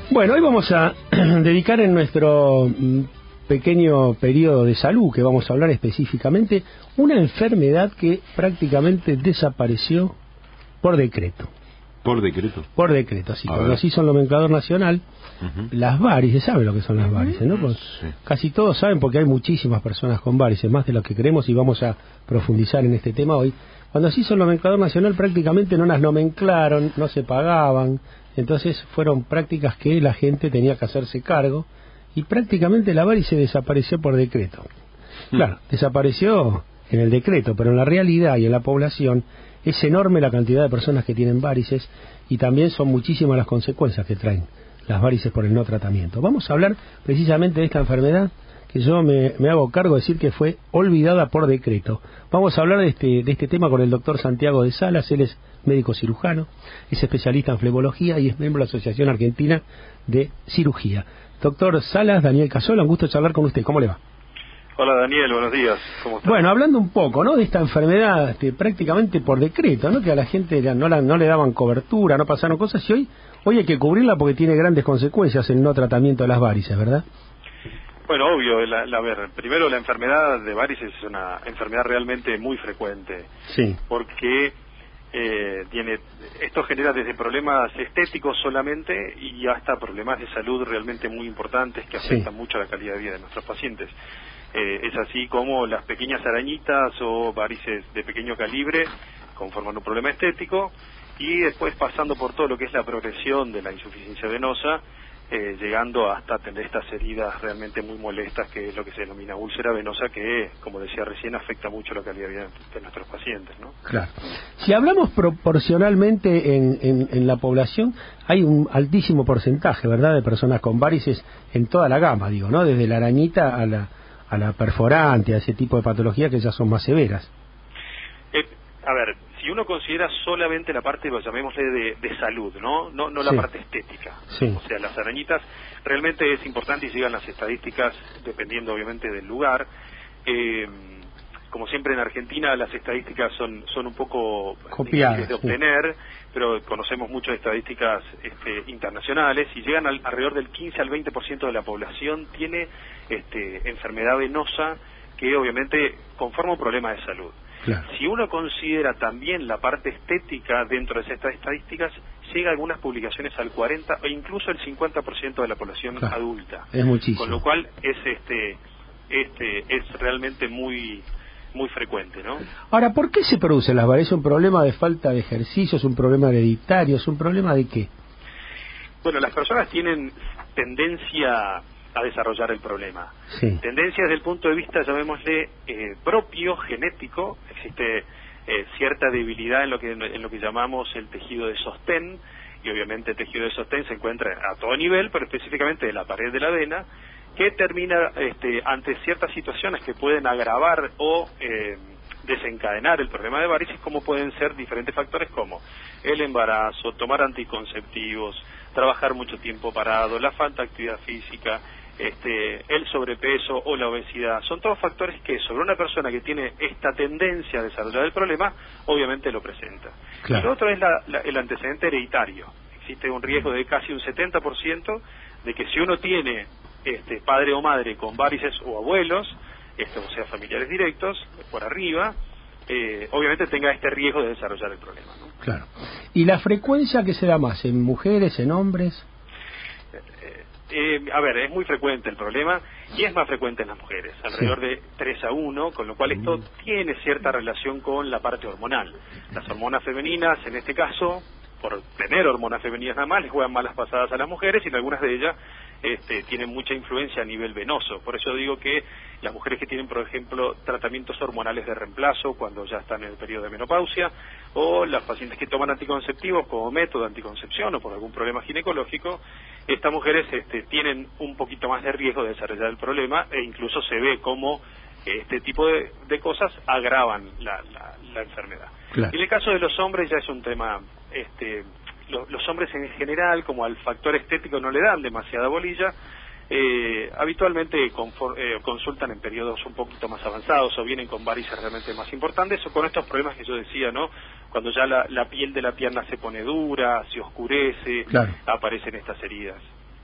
Bueno, hoy vamos a dedicar en nuestro pequeño periodo de salud, que vamos a hablar específicamente, una enfermedad que prácticamente desapareció por decreto. ¿Por decreto? Por decreto, sí. Cuando se hizo el nomenclador nacional, las varices, ¿sabe lo que son las varices, no? Pues Sí. casi todos saben, porque hay muchísimas personas con varices, más de lo que creemos, y vamos a profundizar en este tema hoy. Cuando se hizo el nomenclador nacional, prácticamente no las nomenclaron, no se pagaban, entonces fueron prácticas que la gente tenía que hacerse cargo, y prácticamente la varice desapareció por decreto. Claro, desapareció en el decreto, pero en la realidad y en la población es enorme la cantidad de personas que tienen varices, y también son muchísimas las consecuencias que traen las varices por el no tratamiento. Vamos a hablar precisamente de esta enfermedad que yo me hago cargo de decir que fue olvidada por decreto. Vamos a hablar de este tema con el doctor Santiago de Salas. Él es médico cirujano, es especialista en flebología y es miembro de la Asociación Argentina de Cirugía. Doctor Salas, Daniel Casola, un gusto charlar con usted. ¿Cómo le va? Hola Daniel, buenos días. ¿Cómo estás? Bueno, hablando un poco, ¿no?, de esta enfermedad prácticamente por decreto, ¿no?, que a la gente no le daban cobertura, no pasaron cosas, y hoy hay que cubrirla porque tiene grandes consecuencias el no tratamiento de las varices, ¿verdad? Bueno, obvio, a ver, primero la enfermedad de varices es una enfermedad realmente muy frecuente. Sí. Porque esto genera desde problemas estéticos solamente y hasta problemas de salud realmente muy importantes que afectan mucho a la calidad de vida de nuestros pacientes. Es así como las pequeñas arañitas o varices de pequeño calibre conforman un problema estético, y después pasando por todo lo que es la progresión de la insuficiencia venosa, llegando hasta tener estas heridas realmente muy molestas, que es lo que se denomina úlcera venosa, que, como decía recién, afecta mucho la calidad de vida de nuestros pacientes, ¿no? Claro. Si hablamos proporcionalmente en la población, hay un altísimo porcentaje, ¿verdad?, de personas con varices en toda la gama, digo, ¿no?, desde la arañita a la perforante, a ese tipo de patologías que ya son más severas. A ver, si uno considera solamente la parte, llamémosle, de salud, no la parte estética. Sí. O sea, las arañitas realmente es importante, y llegan las estadísticas dependiendo obviamente del lugar. Como siempre en Argentina las estadísticas son un poco copiadas difíciles de obtener, pero conocemos muchas estadísticas internacionales, y llegan alrededor del 15 al 20% de la población tiene enfermedad venosa, que obviamente conforma un problema de salud. Claro. Si uno considera también la parte estética dentro de estas estadísticas, llega a algunas publicaciones al 40 o incluso el 50% de la población adulta. Es muchísimo. Con lo cual es realmente muy frecuente, ¿no? Ahora, ¿por qué se producen las varices? ¿Es un problema de falta de ejercicio? ¿Es un problema hereditario? ¿Es un problema de qué? Bueno, las personas tienen tendencia a desarrollar el problema. Sí. Tendencia desde el punto de vista, llamémosle, propio, genético. Existe cierta debilidad en lo que llamamos el tejido de sostén, y obviamente el tejido de sostén se encuentra a todo nivel, pero específicamente de la pared de la vena, que termina ante ciertas situaciones que pueden agravar o desencadenar el problema de varices, como pueden ser diferentes factores como el embarazo, tomar anticonceptivos, trabajar mucho tiempo parado, la falta de actividad física, el sobrepeso o la obesidad. Son todos factores que sobre una persona que tiene esta tendencia a desarrollar el problema, obviamente lo presenta. Claro. Y lo otro es el antecedente hereditario. Existe un riesgo de casi un 70% de que si uno tiene padre o madre con varices, o abuelos, o sea, familiares directos, por arriba, obviamente tenga este riesgo de desarrollar el problema, ¿no? Claro. ¿Y la frecuencia que se da más, en mujeres, en hombres? A ver, es muy frecuente el problema, y es más frecuente en las mujeres, alrededor de 3-1, con lo cual esto tiene cierta relación con la parte hormonal. Las hormonas femeninas, en este caso, por tener hormonas femeninas nada más, les juegan malas pasadas a las mujeres, y algunas de ellas tienen mucha influencia a nivel venoso. Por eso digo que las mujeres que tienen, por ejemplo, tratamientos hormonales de reemplazo cuando ya están en el periodo de menopausia, o las pacientes que toman anticonceptivos como método de anticoncepción o por algún problema ginecológico, estas mujeres tienen un poquito más de riesgo de desarrollar el problema, e incluso se ve como este tipo de cosas agravan la enfermedad. Claro. En el caso de los hombres ya es un tema, los hombres en general, como al factor estético no le dan demasiada bolilla, habitualmente consultan en periodos un poquito más avanzados, o vienen con varices realmente más importantes, o con estos problemas que yo decía, ¿no? Cuando ya la piel de la pierna se pone dura, se oscurece, claro, aparecen estas heridas.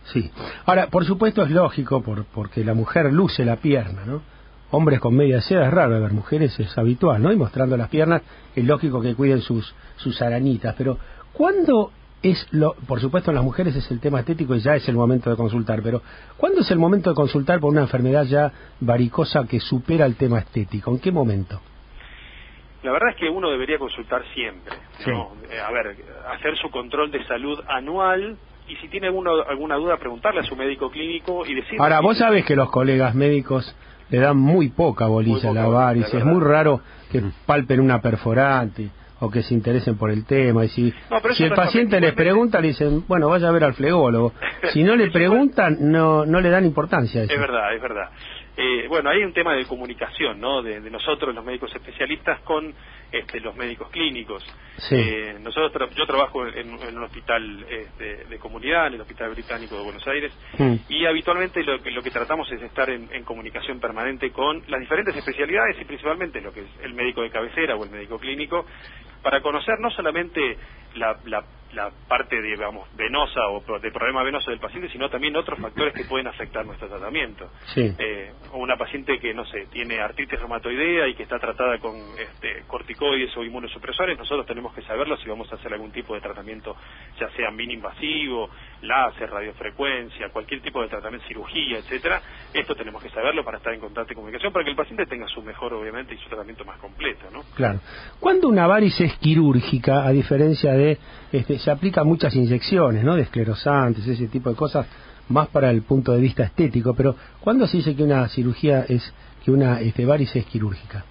Sí. Ahora, por supuesto es lógico, porque la mujer luce la pierna, ¿no? Hombres con media seda es raro, ver mujeres es habitual, ¿no? Y mostrando las piernas es lógico que cuiden sus arañitas, pero ¿cuándo por supuesto en las mujeres es el tema estético y ya es el momento de consultar, pero ¿cuándo es el momento de consultar por una enfermedad ya varicosa que supera el tema estético? ¿En qué momento? La verdad es que uno debería consultar siempre, ¿no? Sí. A ver, hacer su control de salud anual y si tiene alguna duda preguntarle a su médico clínico y decirle... Ahora, vos sabés que los colegas médicos le dan muy poca bolilla a la varices, es muy raro que palpen una perforante o que se interesen por el tema, y si el paciente les pregunta, le dicen, bueno, vaya a ver al flególogo. Si no le preguntan, no le dan importancia a eso. Es verdad, es verdad. Bueno, hay un tema de comunicación, ¿no? De nosotros, los médicos especialistas, con los médicos clínicos. Sí. Yo trabajo en un hospital de comunidad, en el Hospital Británico de Buenos Aires, y habitualmente lo que tratamos es estar en comunicación permanente con las diferentes especialidades y principalmente lo que es el médico de cabecera o el médico clínico, para conocer no solamente la parte, digamos, venosa o de problema venoso del paciente, sino también otros factores que pueden afectar nuestro tratamiento. Sí. Una paciente que, no sé, tiene artritis reumatoidea y que está tratada con corticoides o inmunosupresores, nosotros tenemos que saberlo si vamos a hacer algún tipo de tratamiento, ya sea mini-invasivo, láser, radiofrecuencia, cualquier tipo de tratamiento, cirugía, etcétera. Esto tenemos que saberlo para estar en contacto y comunicación, para que el paciente tenga su mejor, obviamente, y su tratamiento más completo, ¿no? Claro. ¿Cuándo una varice es quirúrgica, a diferencia de... se aplican muchas inyecciones, ¿no? De esclerosantes, ese tipo de cosas, más para el punto de vista estético, pero ¿cuándo se dice que una cirugía que una varice es quirúrgica?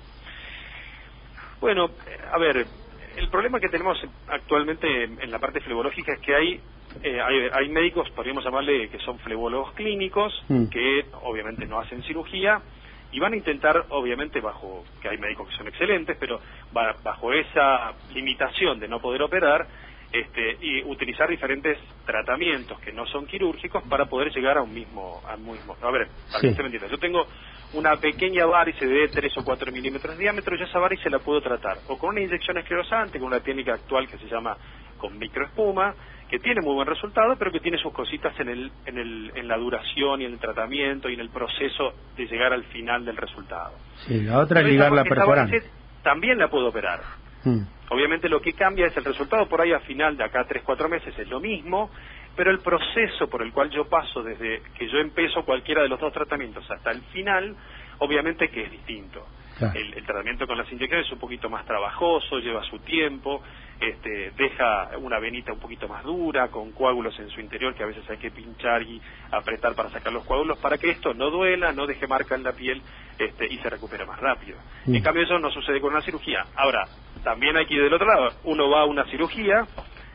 Bueno, a ver, el problema que tenemos actualmente en la parte flebológica es que hay médicos, podríamos llamarle, que son flebólogos clínicos, que obviamente no hacen cirugía, y van a intentar, obviamente, que hay médicos que son excelentes, pero bajo esa limitación de no poder operar, y utilizar diferentes tratamientos que no son quirúrgicos para poder llegar a un mismo. A ver, para que usted me entienda, yo tengo una pequeña varice de 3 o 4 milímetros de diámetro, y esa varice la puedo tratar o con una inyección esclerosante, con una técnica actual que se llama con microespuma, que tiene muy buen resultado, pero que tiene sus cositas en la duración y en el tratamiento y en el proceso de llegar al final del resultado. Sí, la otra es ligar la perforante. También la puedo operar. Obviamente lo que cambia es el resultado, por ahí a final de acá 3-4 meses es lo mismo, pero el proceso por el cual yo paso desde que yo empiezo cualquiera de los dos tratamientos hasta el final, obviamente que es distinto. Claro. El tratamiento con las inyecciones es un poquito más trabajoso, lleva su tiempo, deja una venita un poquito más dura, con coágulos en su interior que a veces hay que pinchar y apretar para sacar los coágulos, para que esto no duela, no deje marca en la piel y se recupere más rápido. En cambio eso no sucede con una cirugía. Ahora, también hay que ir del otro lado, uno va a una cirugía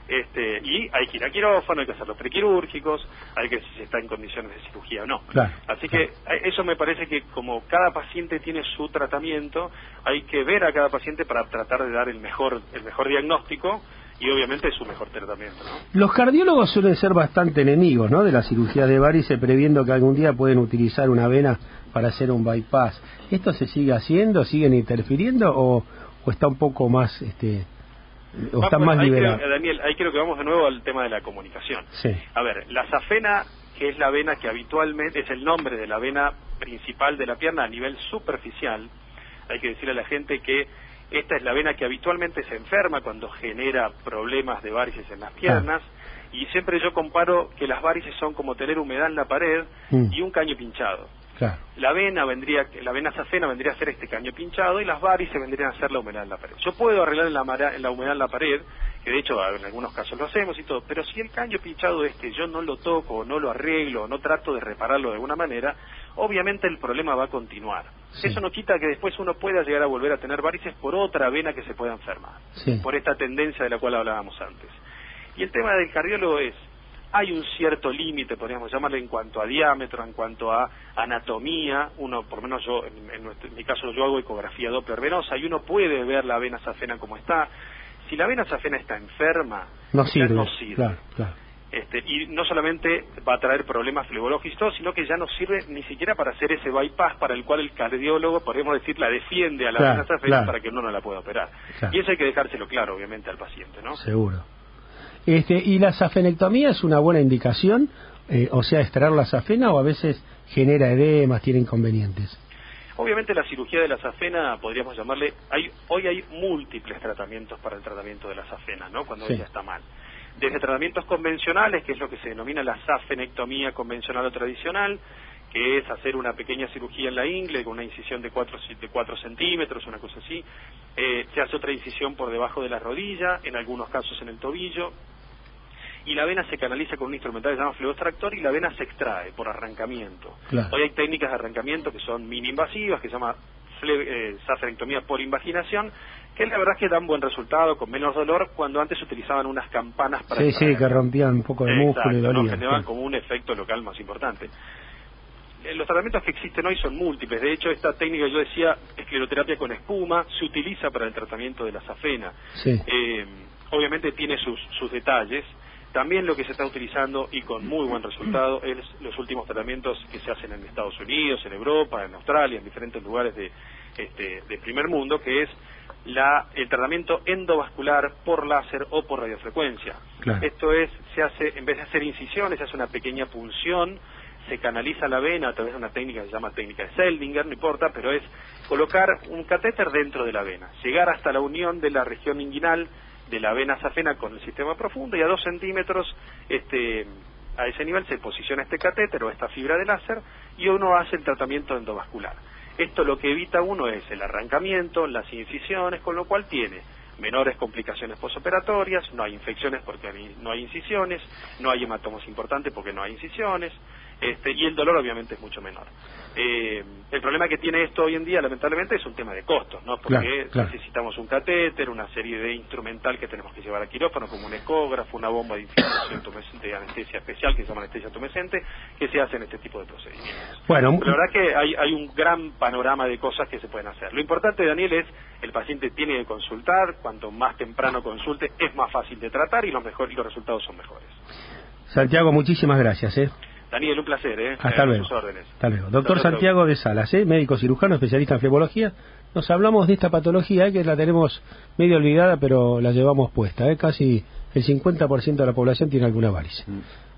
y hay que ir a quirófano, hay que hacer los prequirúrgicos, hay que ver si está en condiciones de cirugía o no. Claro, Así que eso me parece que como cada paciente tiene su tratamiento, hay que ver a cada paciente para tratar de dar el mejor diagnóstico y obviamente su mejor tratamiento, ¿no? Los cardiólogos suelen ser bastante enemigos, ¿no?, de la cirugía de varice, previendo que algún día pueden utilizar una vena para hacer un bypass. ¿Esto se sigue haciendo? ¿Siguen interfiriendo o está un poco más o están más liberados? Daniel, ahí creo que vamos de nuevo al tema de la comunicación. Sí. A ver, la safena, que es la vena que habitualmente es el nombre de la vena principal de la pierna a nivel superficial, hay que decirle a la gente que esta es la vena que habitualmente se enferma cuando genera problemas de varices en las piernas, y siempre yo comparo que las varices son como tener humedad en la pared y un caño pinchado. Claro. La vena safena vendría a ser este caño pinchado y las varices vendrían a ser la humedad en la pared. Yo puedo arreglar la humedad en la pared, que de hecho en algunos casos lo hacemos y todo, pero si el caño pinchado yo no lo toco, no lo arreglo, no trato de repararlo de alguna manera, obviamente el problema va a continuar. Sí. Eso no quita que después uno pueda llegar a volver a tener varices por otra vena que se pueda enfermar, por esta tendencia de la cual hablábamos antes. Y el tema del cardiólogo hay un cierto límite, podríamos llamarle, en cuanto a diámetro, en cuanto a anatomía. Uno, por lo menos yo, en mi caso yo hago ecografía Doppler venosa y uno puede ver la vena safena como está. Si la vena safena está enferma, no sirve. Claro. Y no solamente va a traer problemas flebológicos, sino que ya no sirve ni siquiera para hacer ese bypass para el cual el cardiólogo, podríamos decir, la defiende a la vena safena para que uno no la pueda operar. Y eso hay que dejárselo claro, obviamente, al paciente, ¿no? Seguro. ¿Y la safenectomía es una buena indicación o sea, extraer la safena, o a veces genera edemas, tiene inconvenientes? Obviamente la cirugía de la safena, podríamos llamarle, hoy hay múltiples tratamientos para el tratamiento de la safena, ¿no? Cuando ella está mal. Desde tratamientos convencionales, que es lo que se denomina la safenectomía convencional o tradicional, que es hacer una pequeña cirugía en la ingle con una incisión de 4 centímetros, una cosa así. Se hace otra incisión por debajo de la rodilla, en algunos casos en el tobillo, y la vena se canaliza con un instrumental que se llama fluoextractor y la vena se extrae por arrancamiento. Claro. Hoy hay técnicas de arrancamiento que son mini invasivas, que se llama safenectomía por invaginación, que la verdad es que dan buen resultado, con menos dolor, cuando antes utilizaban unas campanas para extraer. Sí, que rompían un poco de músculo y dolían. ¿No? Generaban como un efecto local más importante. Los tratamientos que existen hoy son múltiples. De hecho, esta técnica que yo decía, escleroterapia con espuma, se utiliza para el tratamiento de la safena. Sí. Obviamente tiene sus detalles. También lo que se está utilizando, y con muy buen resultado, es los últimos tratamientos que se hacen en Estados Unidos, en Europa, en Australia, en diferentes lugares de primer mundo, que es el tratamiento endovascular por láser o por radiofrecuencia. Claro. Esto es, se hace, en vez de hacer incisiones, se hace una pequeña punción, se canaliza la vena a través de una técnica que se llama técnica de Seldinger, no importa, pero es colocar un catéter dentro de la vena, llegar hasta la unión de la región inguinal de la vena safena con el sistema profundo, y a 2 centímetros a ese nivel se posiciona este catéter o esta fibra de láser, y uno hace el tratamiento endovascular. Esto lo que evita uno es el arrancamiento, las incisiones, con lo cual tiene menores complicaciones posoperatorias, no hay infecciones porque no hay incisiones, no hay hematomos importantes porque no hay incisiones, y el dolor obviamente es mucho menor. El problema que tiene esto hoy en día, lamentablemente, es un tema de costos, ¿no? Porque necesitamos un catéter, una serie de instrumental que tenemos que llevar a quirófano, como un ecógrafo, una bomba de infiltración de anestesia especial, que se llama anestesia tumescente, que se hace en este tipo de procedimientos. Bueno, la verdad que hay un gran panorama de cosas que se pueden hacer. Lo importante, Daniel, es el paciente tiene que consultar. Cuanto más temprano consulte, es más fácil de tratar y los resultados son mejores. Santiago, muchísimas gracias. Daniel, un placer. Hasta luego. Sus órdenes. Hasta luego. Doctor Santiago de Salas, médico cirujano, especialista en flebología. Nos hablamos de esta patología que la tenemos medio olvidada, pero la llevamos puesta. Casi el 50% de la población tiene alguna varice.